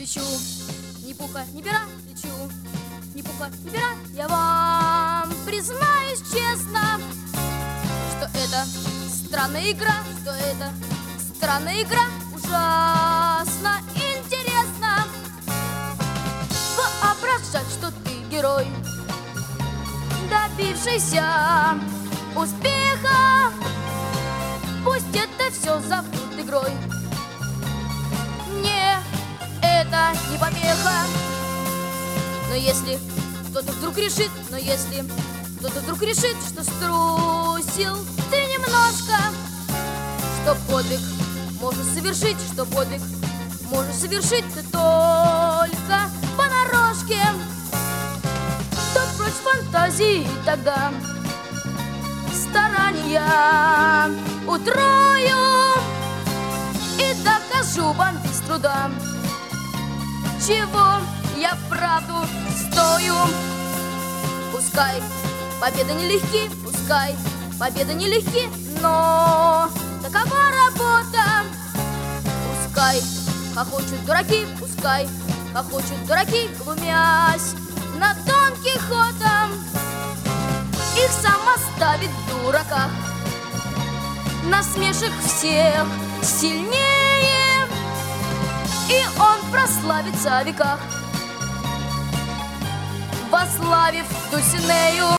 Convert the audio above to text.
лечу, ни пуха, ни пера, лечу, ни пуха, ни пера. Я вам признаюсь честно, что это странная игра, что это странная игра, ужасно интересно воображать, что ты герой, добившийся успеха. Пусть это все зовут игрой, мне это не помеха. Но если кто-то вдруг решит, что струсил ты немножко, что подвиг можно совершить, ты только понарошке, то прочь фантазии тогда старания утрою и докажу вам без труда, чего я вправду стою. Пускай победа нелегки, но такова работа. Пускай хохочут дураки, глумясь над Дон Кихотом. Их сам оставит в дураках, насмешек всех сильнее, и он прославится о веках, вославив Дульсинею.